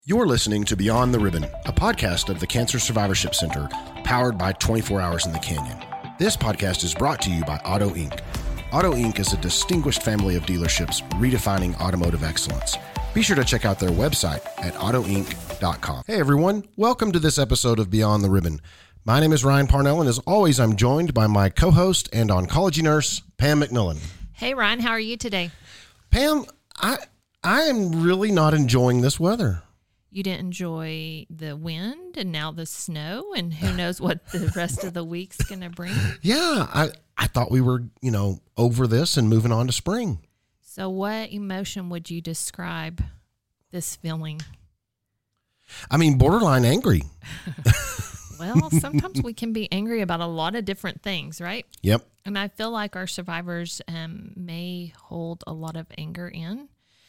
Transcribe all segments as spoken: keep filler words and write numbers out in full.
You're listening to Beyond the Ribbon, a podcast of the Cancer Survivorship Center, powered by twenty-four hours in the Canyon. This podcast is brought to you by Auto Incorporated. Auto Incorporated is a distinguished family of dealerships redefining automotive excellence. Be sure to check out their website at auto inc dot com. Hey everyone, welcome to this episode of Beyond the Ribbon. My name is Ryan Parnell, and as always, I'm joined by my co-host and oncology nurse, Pam McMillan. Hey Ryan, how are you today? Pam, I I am really not enjoying this weather. You didn't enjoy the wind and now the snow, and who knows what the rest of the week's going to bring. Yeah, I, I thought we were, you know, over this and moving on to spring. So what emotion would you describe this feeling? I mean, borderline angry. Well, sometimes we can be angry about a lot of different things, right? Yep. And I feel like our survivors um, may hold a lot of anger in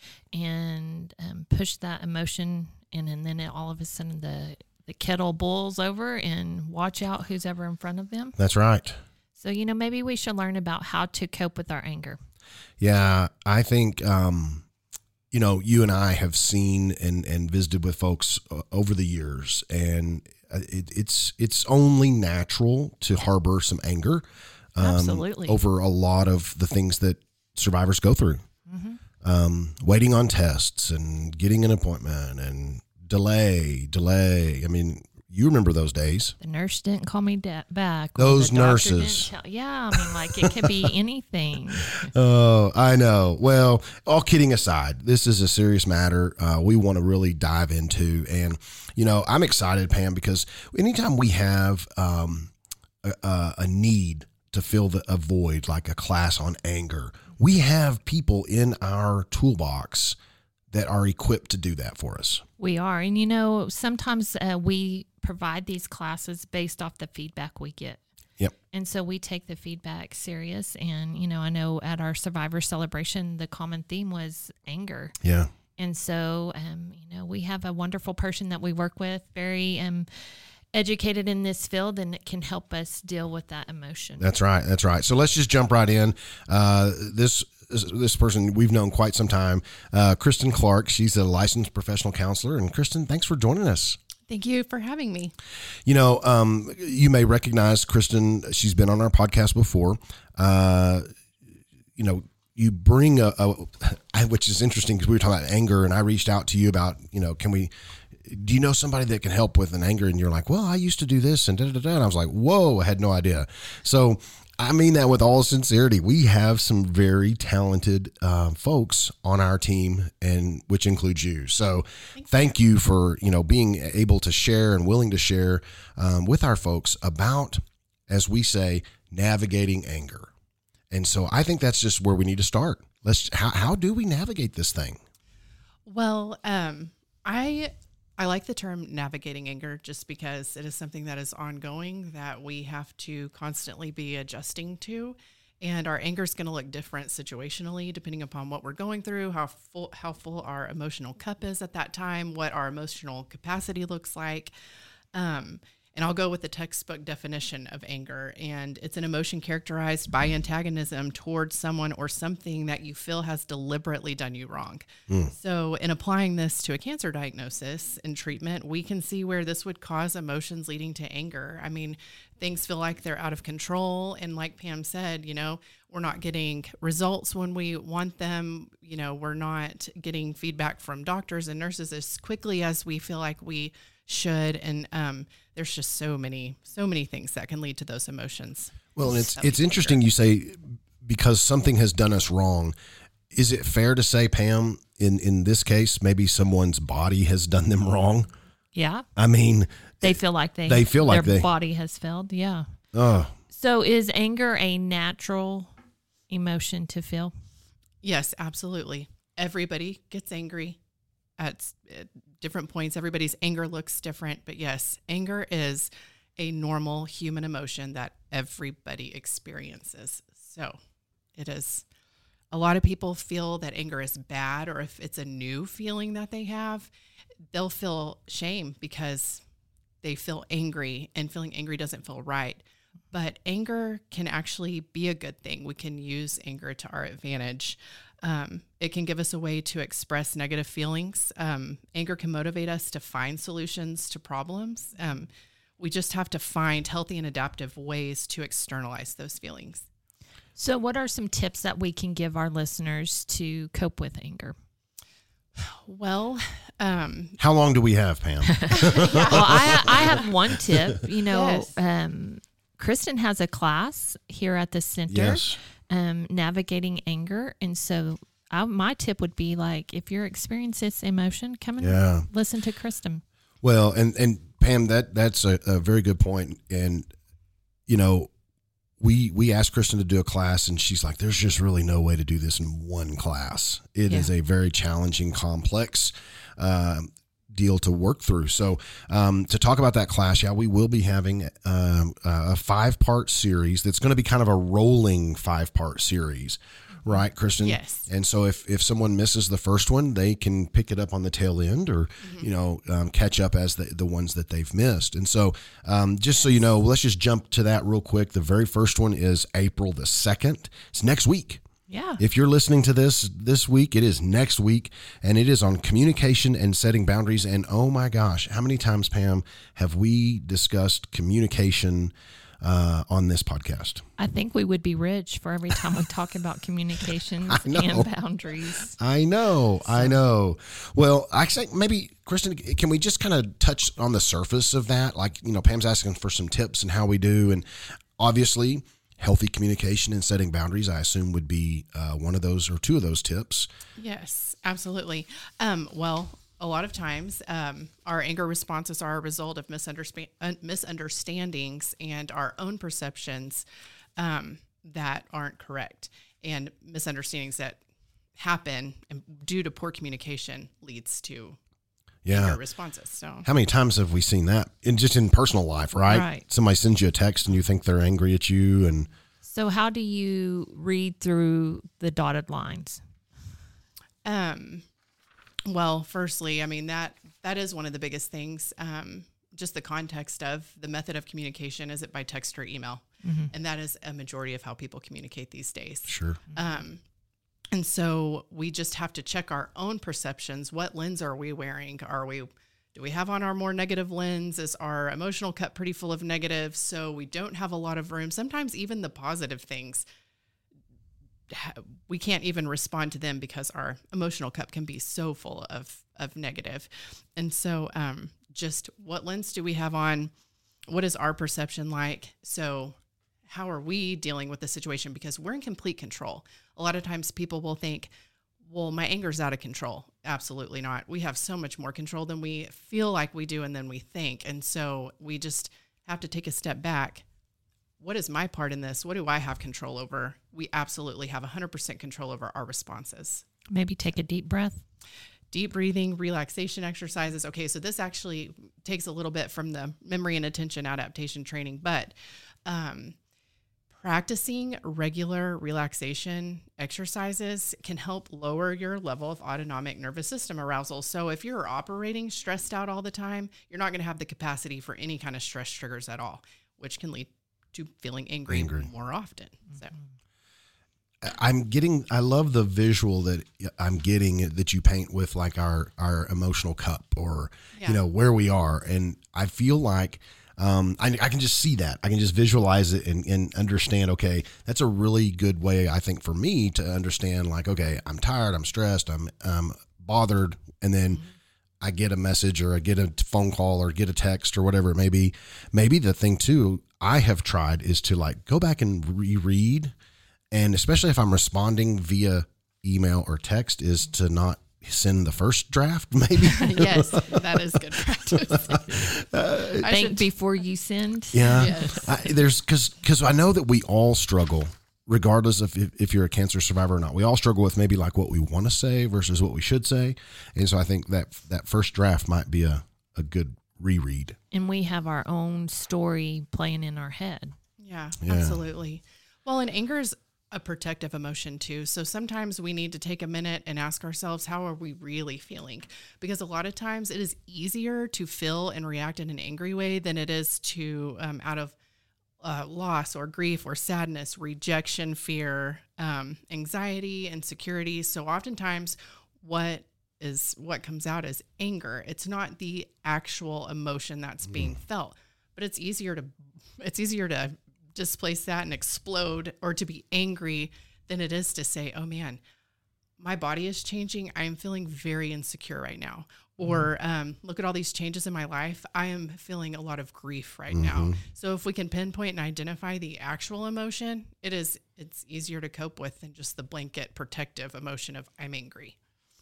and um, push that emotion in, and then it, all of a sudden the, the kettle boils over, and watch out who's ever in front of them. That's right. So, you know, maybe we should learn about how to cope with our anger. Yeah, I think, um, you know, you and I have seen and, and visited with folks uh, over the years, and it, it's it's only natural to harbor some anger um, Absolutely. over a lot of the things that survivors go through. Mm-hmm. Um, waiting on tests and getting an appointment and delay, delay. I mean, you remember those days. The nurse didn't call me da- back. or Those the doctor nurses. didn't tell- yeah, I mean, like, it could be anything. Oh, I know. Well, all kidding aside, this is a serious matter uh, we want to really dive into. And, you know, I'm excited, Pam, because anytime we have um, a, a need to fill the, a void, like a class on anger, we have people in our toolbox that are equipped to do that for us. We are. And, you know, sometimes uh, we provide these classes based off the feedback we get. Yep. And so we take the feedback serious. And, you know, I know at our Survivor Celebration, the common theme was anger. Yeah. And so, um, you know, we have a wonderful person that we work with, very um, educated in this field, and it can help us deal with that emotion. That's right. That's right. So let's just jump right in. Uh, this this person we've known quite some time, uh, Kristen Clark. She's a licensed professional counselor. And Kristen, thanks for joining us. Thank you for having me. You know, um, you may recognize Kristen. She's been on our podcast before. Uh, you know, you bring a, a which is interesting because we were talking about anger, and I reached out to you about, you know, can we, do you know somebody that can help with an anger? And you're like, well, I used to do this and da da da. And I was like, whoa, I had no idea. So I mean that with all sincerity. We have some very talented uh, folks on our team, and which includes you. So thank you for, you know, being able to share and willing to share um, with our folks about, as we say, navigating anger. And so I think that's just where we need to start. Let's how how do we navigate this thing? Well, um, I I like the term navigating anger just because it is something that is ongoing that we have to constantly be adjusting to. And our anger is going to look different situationally, depending upon what we're going through, how full, how full our emotional cup is at that time, what our emotional capacity looks like. Um, and I'll go with the textbook definition of anger. And it's an emotion characterized by antagonism towards someone or something that you feel has deliberately done you wrong. Mm. So in applying this to a cancer diagnosis and treatment, we can see where this would cause emotions leading to anger. I mean, things feel like they're out of control. And like Pam said, you know, we're not getting results when we want them. You know, we're not getting feedback from doctors and nurses as quickly as we feel like we should. And um, there's just so many, so many things that can lead to those emotions. Well, and it's it's interesting you say because something has done us wrong. Is it fair to say, Pam, in, in this case, maybe someone's body has done them wrong? Yeah. I mean, they feel like they, they feel like their they, body has failed. Yeah. Oh. So is anger a natural emotion to feel? Yes, absolutely. Everybody gets angry at, at different points. Everybody's anger looks different, but yes, anger is a normal human emotion that everybody experiences. So it is. A lot of people feel that anger is bad, or if it's a new feeling that they have, they'll feel shame because they feel angry, and feeling angry doesn't feel right. But anger can actually be a good thing. We can use anger to our advantage. Um, it can give us a way to express negative feelings. Um, anger can motivate us to find solutions to problems. Um, we just have to find healthy and adaptive ways to externalize those feelings. So what are some tips that we can give our listeners to cope with anger? Well, um, How long do we have, Pam? Well, I, I have one tip. You know, Yes. um, Kristen has a class here at the center, Yes. um, navigating anger. And so I, my tip would be like, if you're experiencing this emotion, come and Yeah. listen to Kristen. Well, and, and Pam, that that's a, a very good point. And, you know, we we asked Kristen to do a class, and she's like, there's just really no way to do this in one class. It Yeah. is a very challenging, complex uh, deal to work through. So um, to talk about that class, yeah, we will be having um, a five-part series that's going to be kind of a rolling five-part series. Right, Kristen? Yes. And so if, if someone misses the first one, they can pick it up on the tail end or, Mm-hmm. you know, um, catch up as the, the ones that they've missed. And so um, just so you know, let's just jump to that real quick. The very first one is April the second. It's next week. Yeah. If you're listening to this this week, it is next week, and it is on communication and setting boundaries. And oh my gosh, how many times, Pam, have we discussed communication uh, on this podcast? I think we would be rich for every time we talk about communications I know. and boundaries. I know, I know. Well, I think maybe, Kristen, can we just kind of touch on the surface of that? Like, you know, Pam's asking for some tips and how we do, and obviously healthy communication and setting boundaries, I assume, would be uh, one of those or two of those tips. Yes, absolutely. Um, well, a lot of times um, our anger responses are a result of misunderspa- uh, misunderstandings and our own perceptions um, that aren't correct, and misunderstandings that happen and due to poor communication leads to Yeah. anger responses. So How many times have we seen that in just in personal life, right? Right. Somebody sends you a text and you think they're angry at you, and So how do you read through the dotted lines? Um, well, firstly, I mean, that, that is one of the biggest things. Um, just the context of the method of communication. Is it by text or email? Mm-hmm. And that is a majority of how people communicate these days. sure. Um, and so we just have to check our own perceptions. What lens are we wearing? Are we, do we have on our more negative lens? Is our emotional cup pretty full of negatives? So we don't have a lot of room. Sometimes even the positive things, we can't even respond to them because our emotional cup can be so full of, of negative. And so um, just what lens do we have on? What is our perception like? So how are we dealing with the situation? Because we're in complete control. A lot of times people will think, well, my anger's out of control. Absolutely not. We have so much more control than we feel like we do and than we think. And so we just have to take a step back. What is my part in this? What do I have control over? We absolutely have one hundred percent control over our responses. Maybe take a deep breath. Deep breathing, relaxation exercises. Okay, so this actually takes a little bit from the memory and attention adaptation training, but um, practicing regular relaxation exercises can help lower your level of autonomic nervous system arousal. So if you're operating stressed out all the time, you're not going to have the capacity for any kind of stress triggers at all, which can lead to feeling angry, Angry. more often. So I'm getting, I love the visual that I'm getting that you paint with like our, our emotional cup or, Yeah. you know, where we are. And I feel like, um, I, I can just see that. I can just visualize it and, and understand, okay, that's a really good way, I think, for me to understand like, okay, I'm tired, I'm stressed, I'm, um, bothered. And then Mm-hmm. I get a message or I get a phone call or get a text or whatever it may be. Maybe the thing too, I have tried is to like go back and reread. And especially if I'm responding via email or text, is to not send the first draft, maybe. yes, that is good practice. I Think should- before you send. Yeah. Yes. I, there's because because I know that we all struggle, regardless of if, if you're a cancer survivor or not. We all struggle with maybe like what we want to say versus what we should say. And so I think that that first draft might be a, a good reread. And we have our own story playing in our head. Yeah, Yeah. absolutely. Well, and anger is a protective emotion too. So sometimes we need to take a minute and ask ourselves, how are we really feeling? Because a lot of times it is easier to feel and react in an angry way than it is to um, out of uh, loss or grief or sadness, rejection, fear, um, anxiety, insecurity. So oftentimes what is what comes out as anger. It's not the actual emotion that's mm. being felt, but it's easier to it's easier to displace that and explode or to be angry than it is to say, oh man, my body is changing. I am feeling very insecure right now. Or um, look at all these changes in my life. I am feeling a lot of grief right mm-hmm. now. So if we can pinpoint and identify the actual emotion, it is it's easier to cope with than just the blanket protective emotion of I'm angry.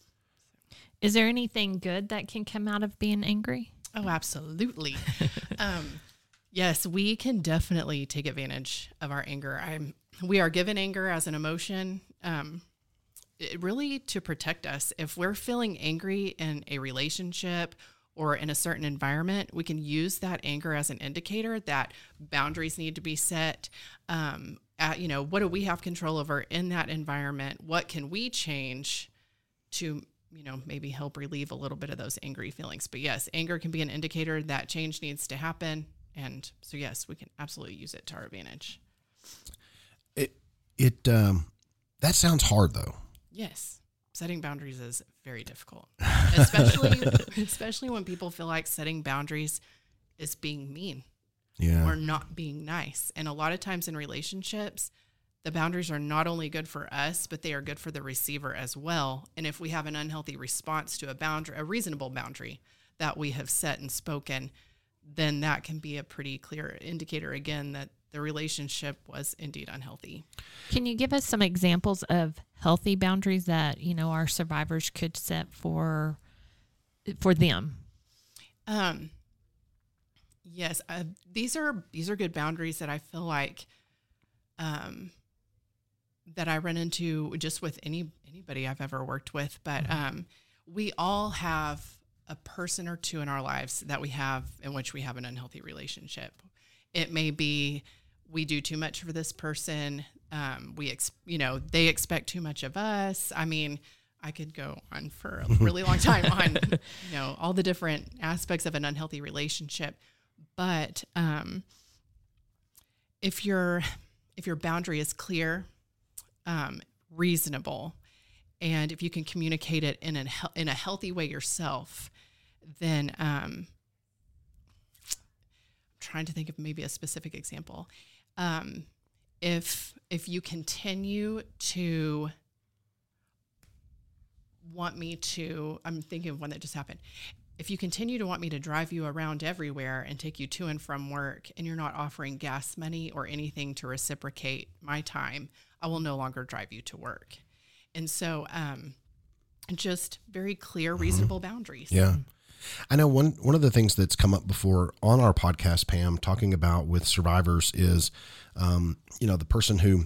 Is there anything good that can come out of being angry? Oh, absolutely. um, yes, we can definitely take advantage of our anger. I'm we are given anger as an emotion. Um, It really to protect us. If we're feeling angry in a relationship or in a certain environment, we can use that anger as an indicator that boundaries need to be set. Um, at, you know, what do we have control over in that environment? What can we change to, you know, maybe help relieve a little bit of those angry feelings? But yes, anger can be an indicator that change needs to happen. And so, yes, we can absolutely use it to our advantage. It, it, um, that sounds hard though. Yes. Setting boundaries is very difficult, especially, especially when people feel like setting boundaries is being mean yeah. or not being nice. And a lot of times in relationships, the boundaries are not only good for us, but they are good for the receiver as well. And if we have an unhealthy response to a boundary, a reasonable boundary that we have set and spoken, then that can be a pretty clear indicator again that the relationship was indeed unhealthy. Can you give us some examples of healthy boundaries that, you know, our survivors could set for for them? Um, yes, uh, these are these are good boundaries that I feel like um, that I run into just with any anybody I've ever worked with. But mm-hmm. um, we all have a person or two in our lives that we have in which we have an unhealthy relationship. It may be we do too much for this person. Um, we, ex- you know, they expect too much of us. I mean, I could go on for a really long time on, you know, all the different aspects of an unhealthy relationship. But um, if your if your boundary is clear, um, reasonable, and if you can communicate it in a in a healthy way yourself, then um, I'm trying to think of maybe a specific example. Um, if if you continue to want me to, I'm thinking of one that just happened. If you continue to want me to drive you around everywhere and take you to and from work, and you're not offering gas money or anything to reciprocate my time, I will no longer drive you to work. And so, um, just very clear, reasonable mm-hmm. boundaries. Yeah. I know one, one of the things that's come up before on our podcast, Pam, talking about with survivors is, um, you know, the person who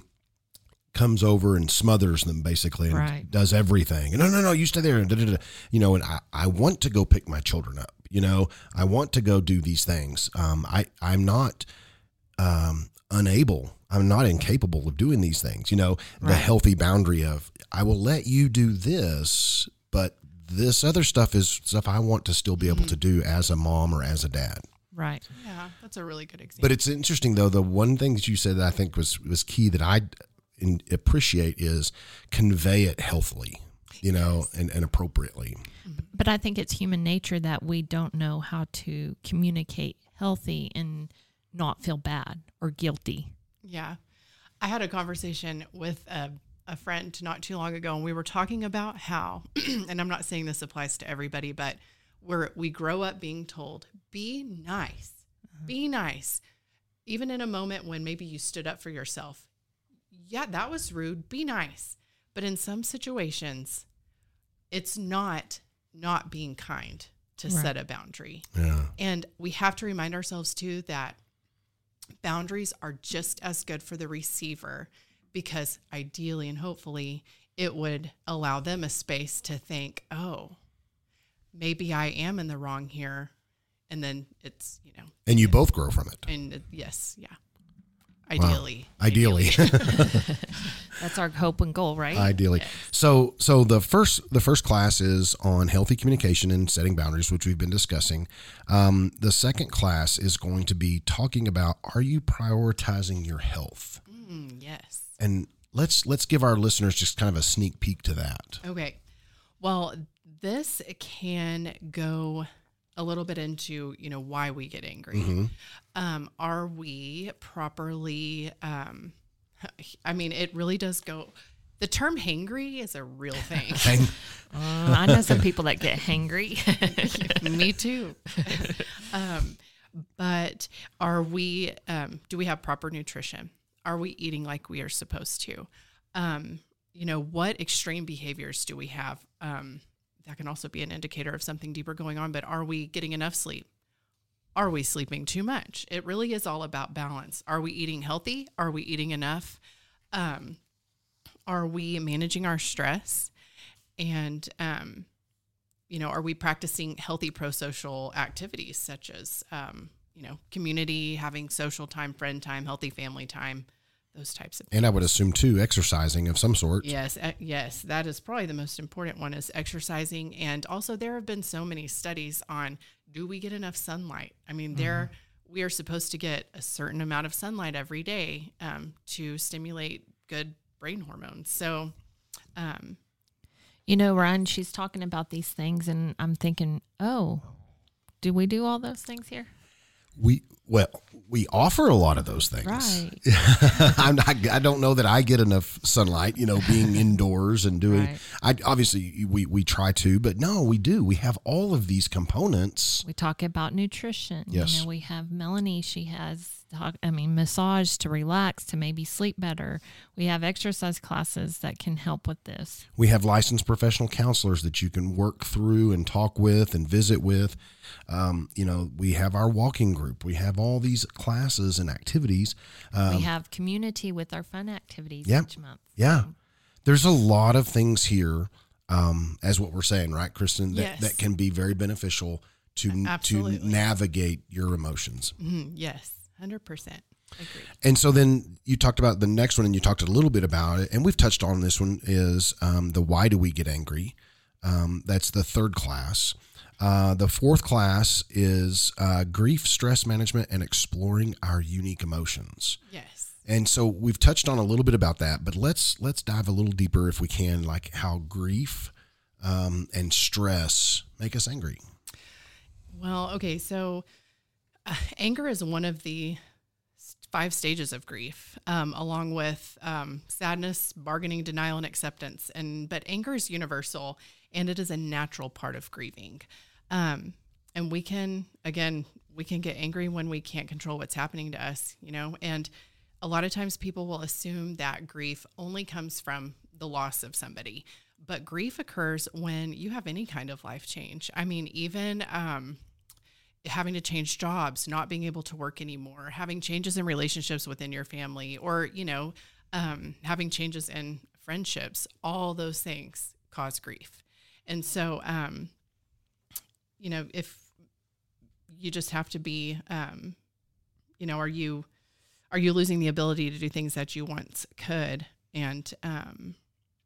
comes over and smothers them basically and right. does everything. And no, no, no, you stay there. And da, da, da. You know, and I, I want to go pick my children up, you know, I want to go do these things. Um, I, I'm not, um, unable, I'm not incapable of doing these things, you know, right. the healthy boundary of, I will let you do this, but this other stuff is stuff I want to still be able mm-hmm. to do as a mom or as a dad. Right. Yeah, that's a really good example. But it's interesting though. The one thing that you said that I think was, was key that I in, appreciate is convey it healthily, you know, yes. and, and appropriately. But I think it's human nature that we don't know how to communicate healthy and not feel bad or guilty. Yeah. I had a conversation with a, a friend not too long ago, and we were talking about how, and I'm not saying this applies to everybody, but we're, we grow up being told, be nice, uh-huh. be nice. Even in a moment when maybe you stood up for yourself. Yeah, that was rude. Be nice. But in some situations, it's not not being kind to right. set a boundary. Yeah. And we have to remind ourselves too that boundaries are just as good for the receiver, because ideally and hopefully it would allow them a space to think, oh, maybe I am in the wrong here. And then it's, you know. And you both grow from it. And it, yes, yeah. Ideally. Wow. Ideally. Ideally. That's our hope and goal, right? Ideally. Yes. So so the first the first class is on healthy communication and setting boundaries, which we've been discussing. Um, the second class is going to be talking about, are you prioritizing your health? Mm, yes. And let's let's give our listeners just kind of a sneak peek to that. Okay. Well, this can go a little bit into, you know, why we get angry. Mm-hmm. Um, are we properly, um, I mean, it really does go, the term hangry is a real thing. Hang, Uh, I know some people that get hangry. Me too. um, but are we, um, do we have proper nutrition? Are we eating like we are supposed to? Um, you know, what extreme behaviors do we have? Um, that can also be an indicator of something deeper going on, but are we getting enough sleep? Are we sleeping too much? It really is all about balance. Are we eating healthy? Are we eating enough? Um, are we managing our stress? And, um, you know, are we practicing healthy pro-social activities such as, um, you know, community, having social time, friend time, healthy family time, those types of things. and I would assume too, exercising of some sort. Yes, uh, yes, that is probably the most important one is exercising. And also there have been so many studies on, do we get enough sunlight? I mean, there we are supposed to get a certain amount of sunlight every day um, to stimulate good brain hormones. So, um, You know, Ryan, she's talking about these things, and I'm thinking, oh, do we do all those things here? We well, we offer a lot of those things. Right. I'm not, I don't know that I get enough sunlight, you know, being indoors and doing, Right. I obviously we, we try to, but no, we do. We have all of these components. We talk about nutrition. Yes. You know, we have Melanie. She has, talk, I mean, massage to relax, to maybe sleep better. We have exercise classes that can help with this. We have licensed professional counselors that you can work through and talk with and visit with. Um, you know, we have our walking group. We have all these classes and activities. Um, we have community with our fun activities yeah. each month. Yeah. There's a lot of things here, um, as what we're saying, right, Kristen, that, Yes. that can be very beneficial to to Absolutely. navigate your emotions. mhm, yes, one hundred percent. Agreed. And so then you talked about the next one, and you talked a little bit about it, and we've touched on this one, is um, the why do we get angry? Um, that's the third class. Uh, the fourth class is uh, grief, stress management, and exploring our unique emotions. Yes. And so we've touched on a little bit about that, but let's let's dive a little deeper if we can, like how grief um, and stress make us angry. Well, okay, so uh, anger is one of the s- five stages of grief, um, along with um, sadness, bargaining, denial, and acceptance. And but anger is universal, and it is a natural part of grieving. Um, and we can, again, we can get angry when we can't control what's happening to us, you know. And a lot of times, people will assume that grief only comes from the loss of somebody. But grief occurs when you have any kind of life change. I mean, even um, having to change jobs, not being able to work anymore, having changes in relationships within your family, or, you know, um, having changes in friendships, all those things cause grief. And so, um, you know, if you just have to be, um, you know, are you, are you losing the ability to do things that you once could? And, um,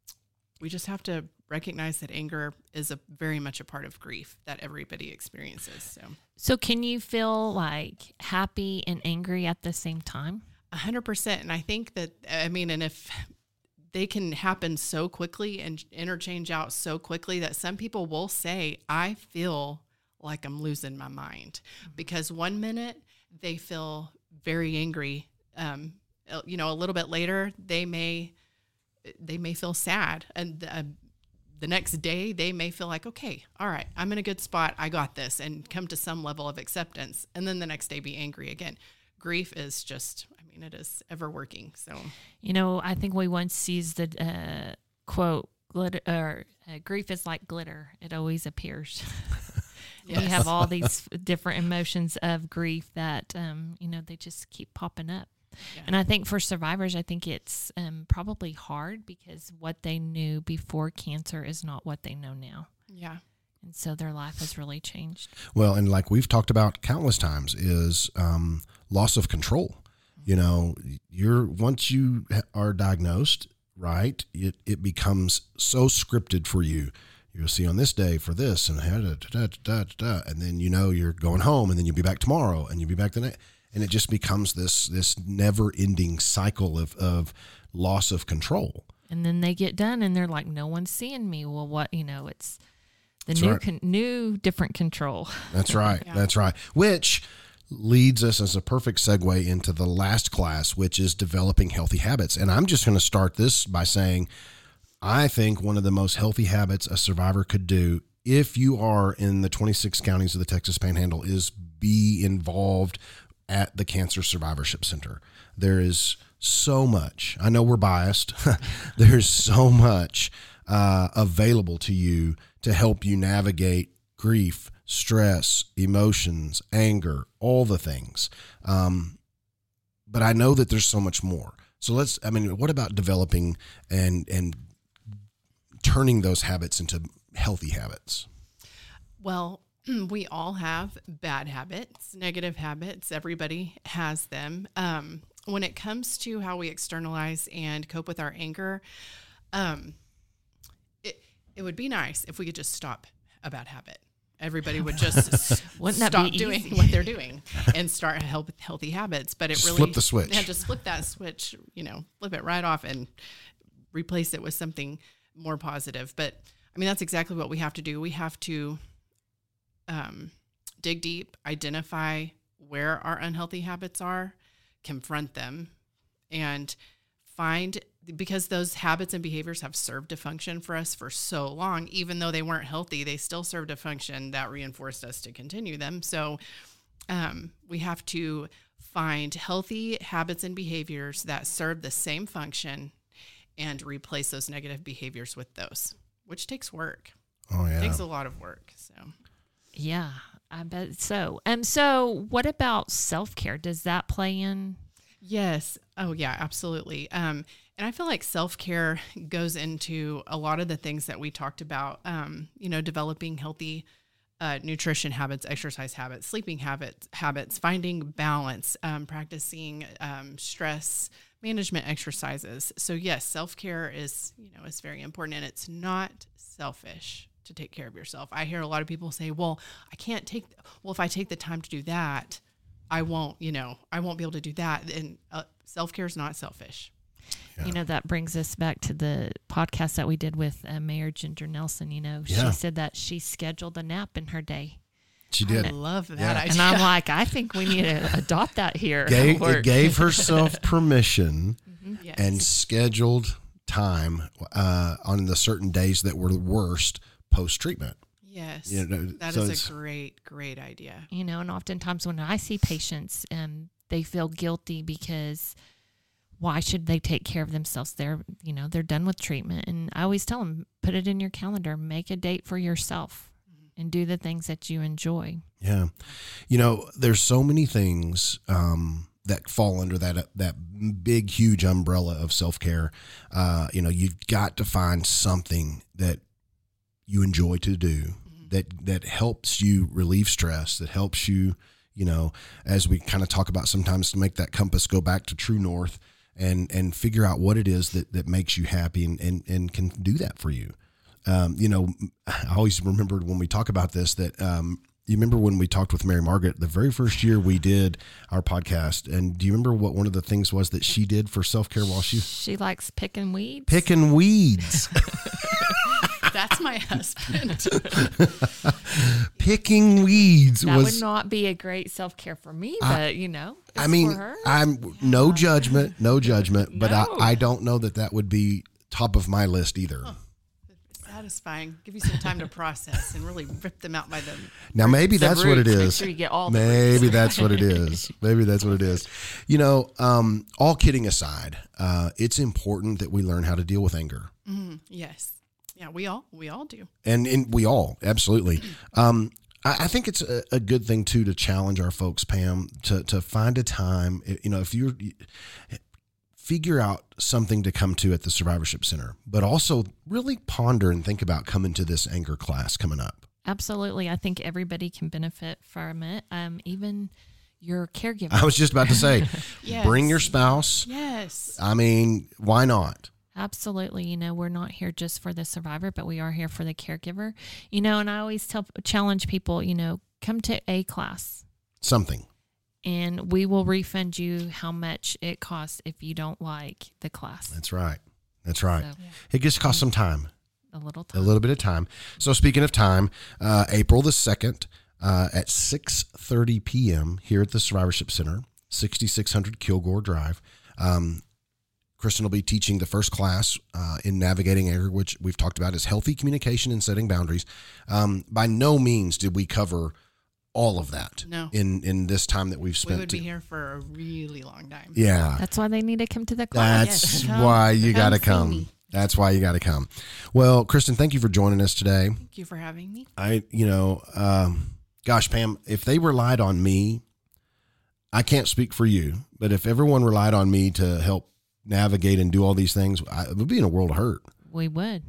we just have to recognize that anger is a very much a part of grief that everybody experiences. So So can you feel like happy and angry at the same time? a hundred percent. And I think that, I mean, and if they can happen so quickly and interchange out so quickly that some people will say, I feel like I'm losing my mind, because one minute they feel very angry. Um, you know, a little bit later, they may, they may feel sad, and uh, the next day they may feel like, okay, all right, I'm in a good spot. I got this, and come to some level of acceptance. And then the next day be angry again. Grief is just, I mean, it is ever working. So, You know, I think we once used the uh, quote, glitter, or uh, grief is like glitter. It always appears. Yes. We have all these different emotions of grief that, um, you know, they just keep popping up. Yeah. And I think for survivors, I think it's um, probably hard because what they knew before cancer is not what they know now. yeah. And so their life has really changed. Well, and like we've talked about countless times, is um, loss of control. You know, you're once you are diagnosed, right, it, it becomes so scripted for you. You'll see on this day for this, and da, da, da, da, da, da, and then you know you're going home, and then you'll be back tomorrow, and you'll be back the next. And it just becomes this this never ending cycle of, of loss of control. And then they get done and they're like, no one's seeing me. Well, what, you know, it's the That's new, right. con- new different control. That's right. Yeah. That's right. Which leads us as a perfect segue into the last class, which is developing healthy habits. And I'm just going to start this by saying, I think one of the most healthy habits a survivor could do, if you are in the twenty-six counties of the Texas Panhandle, is be involved at the Cancer Survivorship Center. There is so much. I know we're biased. There's so much uh, available to you to help you navigate grief, stress, emotions, anger, all the things. Um, but I know that there's so much more. So let's, I mean, what about developing and, and turning those habits into healthy habits? Well, we all have bad habits, negative habits. Everybody has them. Um, when it comes to how we externalize and cope with our anger, um, it, it would be nice if we could just stop a bad habit. Everybody would just Wouldn't that stop be doing easy? what they're doing and start help, healthy habits. But it Just really flip the switch. Yeah, just flip that switch. You know, flip it right off and replace it with something more positive. But I mean, that's exactly what we have to do. We have to um, dig deep, identify where our unhealthy habits are, confront them, and find, because those habits and behaviors have served a function for us for so long, even though they weren't healthy, they still served a function that reinforced us to continue them. So um, we have to find healthy habits and behaviors that serve the same function and replace those negative behaviors with those, which takes work. Oh, yeah. It takes a lot of work. So Yeah, I bet so. Um, so what about self-care? Does that play in? yes. Oh, yeah, absolutely. Um, and I feel like self-care goes into a lot of the things that we talked about, um, you know, developing healthy uh, nutrition habits, exercise habits, sleeping habits, habits, finding balance, um, practicing um, stress management exercises. So yes, self-care is, you know, is very important, and it's not selfish to take care of yourself. I hear a lot of people say, well, I can't take, well, if I take the time to do that, I won't, you know, I won't be able to do that. And uh, self-care is not selfish. Yeah. You know, that brings us back to the podcast that we did with uh, Mayor Ginger Nelson. You know, Yeah. she said that she scheduled a nap in her day. She I did. love that Yeah. idea. And I'm like, I think we need to adopt that here. at Gave, work. it gave herself permission Yes. and scheduled time uh, on the certain days that were the worst post-treatment. yes, You know, that so is it's- a great, great idea. You know, and oftentimes when I see patients, um, they feel guilty because why should they take care of themselves? They're, you know, they're done with treatment. And I always tell them, put it in your calendar, make a date for yourself and do the things that you enjoy. Yeah. You know, there's so many things um, that fall under that that big, huge umbrella of self-care. Uh, you know, you've got to find something that you enjoy to do, mm-hmm. that that helps you relieve stress, that helps you, you know, as we kind of talk about sometimes, to make that compass go back to true north and and figure out what it is that, that makes you happy and, and, and can do that for you. Um, you know, I always remembered when we talk about this that um, you remember when we talked with Mary Margaret the very first year we did our podcast, and do you remember what one of the things was that she did for self-care while she She likes picking weeds. picking weeds? That's my husband. Picking weeds That was would not be a great self-care for me, but you know, I it's mean, for her. I'm no judgment, no judgment, but No. I, I don't know that that would be top of my list either. Satisfying. Give you some time to process and really rip them out by the. Now, maybe The that's what it roots. Make is. sure you get all the Maybe roots. that's what it is. Maybe that's what it is. You know, um, all kidding aside, uh, it's important that we learn how to deal with anger. Mm, yes. Yeah, we all we all do. And, and we all, absolutely. Um, I, I think it's a, a good thing, too, to challenge our folks, Pam, to, to find a time. You know, if you're, figure out something to come to at the Survivorship Center, but also really ponder and think about coming to this anger class coming up. Absolutely. I think everybody can benefit from it. Um, even your caregiver. I was just about to say, Yes. bring your spouse. Yes. I mean, why not? Absolutely. You know, we're not here just for the survivor, but we are here for the caregiver. You know, and I always tell challenge people, you know, come to a class Something. and we will refund you how much it costs if you don't like the class. That's right. That's right. So, It just costs some time. a little time. A little bit of time. So speaking of time, uh, April the second uh, at six thirty p.m. here at the Survivorship Center, sixty-six hundred Kilgore Drive. Um, Kristen will be teaching the first class uh, in navigating anger, which we've talked about as healthy communication and setting boundaries. Um, by no means did we cover all of that No. in, in this time that we've We spent. would be here for a really long time. Yeah. That's why they need to come to the class. That's Yes, come- why you come got to see come. me. That's why you got to come. Well, Kristen, thank you for joining us today. Thank you for having me. I, you know, um, gosh, Pam, if they relied on me, I can't speak for you, but if everyone relied on me to help navigate and do all these things, I it would be in a world of hurt. We would.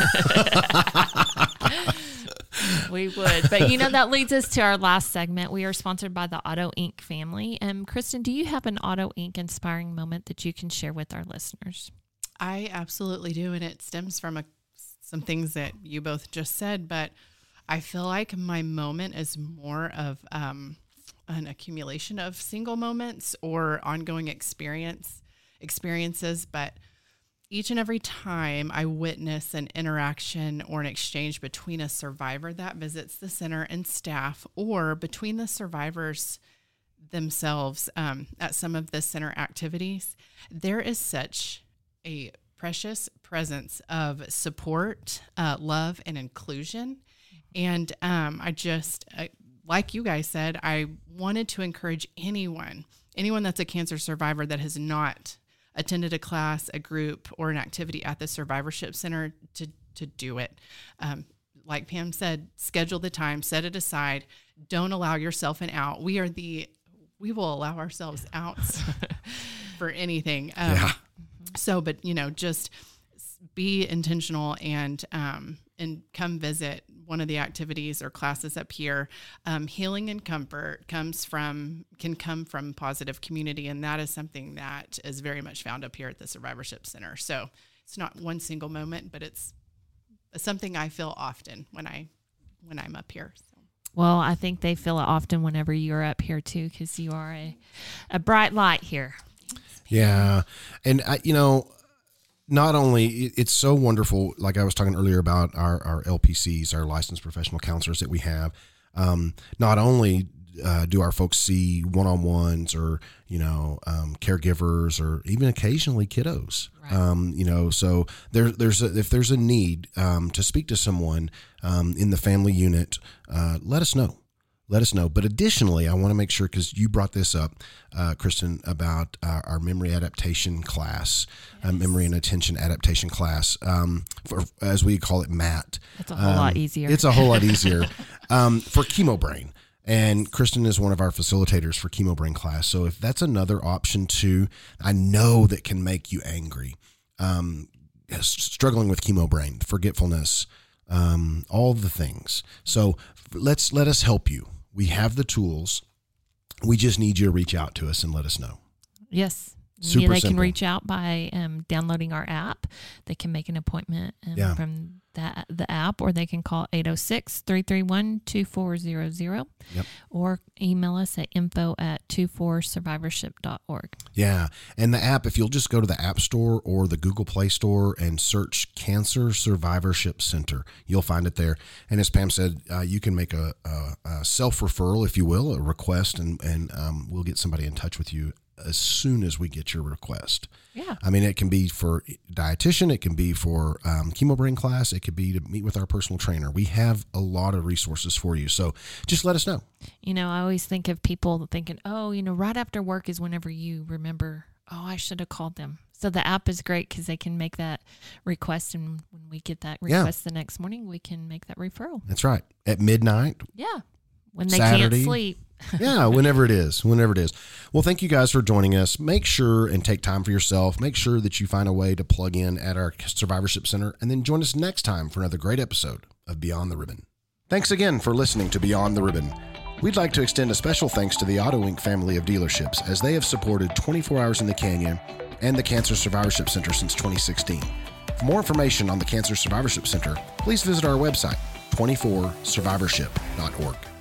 We would. But, you know, that leads us to our last segment. We are sponsored by the Auto Inc family. Um, Kristen, do you have an Auto Inc inspiring moment that you can share with our listeners? I absolutely do, and it stems from a, some things that you both just said, but I feel like my moment is more of um, an accumulation of single moments or ongoing experience experiences, but each and every time I witness an interaction or an exchange between a survivor that visits the center and staff, or between the survivors themselves um, at some of the center activities, there is such a precious presence of support, uh, love, and inclusion. And um, I just, uh, like you guys said, I wanted to encourage anyone, anyone that's a cancer survivor that has not attended a class, a group, or an activity at the Survivorship Center to, to do it. Um, like Pam said, schedule the time, set it aside. Don't allow yourself an out. We are the, we will allow ourselves outs for anything. Um, Yeah. So, but you know, just be intentional and, um, and come visit one of the activities or classes up here. Um, healing and comfort comes from, can come from positive community. And that is something that is very much found up here at the Survivorship Center. So it's not one single moment, but it's something I feel often when I, when I'm up here. So. Well, I think they feel it often whenever you're up here too, because you are a, a bright light here. Yeah. And, I, you know, not only it's so wonderful, like I was talking earlier about our, our L P Cs, our licensed professional counselors that we have. Um, not only uh, do our folks see one-on-ones or, you know, um, caregivers or even occasionally kiddos, Right. um, you know, so there, there's a, if there's a need um, to speak to someone um, in the family unit, uh, let us know. Let us know. But additionally, I want to make sure, because you brought this up, uh, Kristen, about uh, our memory adaptation class, yes. uh, memory and attention adaptation class, um, for, as we call it, MAT. It's a whole um, lot easier. It's a whole lot easier um, for Chemo Brain. And Kristen is one of our facilitators for Chemo Brain class. So if that's another option too, I know that can make you angry. Um, struggling with Chemo Brain, forgetfulness, um, all the things. So let's let us help you. We have the tools. We just need you to reach out to us and let us know. Yes. Super yeah, they simple. can reach out by um, downloading our app. They can make an appointment um, Yeah. from that the app, or they can call eight oh six, three three one, two four zero zero Yep. or email us at info at two four survivorship dot org. Yeah. And the app, if you'll just go to the App Store or the Google Play Store and search Cancer Survivorship Center, you'll find it there. And as Pam said, uh, you can make a, a, a self-referral, if you will, a request, and, and um, we'll get somebody in touch with you as soon as we get your request. Yeah. I mean, it can be for dietitian, it can be for um, Chemo Brain class, it could be to meet with our personal trainer. We have a lot of resources for you. So just let us know. You know, I always think of people thinking, oh, you know, right after work is whenever you remember, oh, I should have called them. So the app is great because they can make that request. And when we get that request Yeah. the next morning, we can make that referral. That's right. At midnight. Yeah. When they Saturday. can't sleep. Yeah, whenever it is, whenever it is. Well, thank you guys for joining us. Make sure and take time for yourself. Make sure that you find a way to plug in at our Survivorship Center, and then join us next time for another great episode of Beyond the Ribbon. Thanks again for listening to Beyond the Ribbon. We'd like to extend a special thanks to the Auto Inc family of dealerships, as they have supported twenty-four Hours in the Canyon and the Cancer Survivorship Center since twenty sixteen. For more information on the Cancer Survivorship Center, please visit our website, twenty-four survivorship dot org.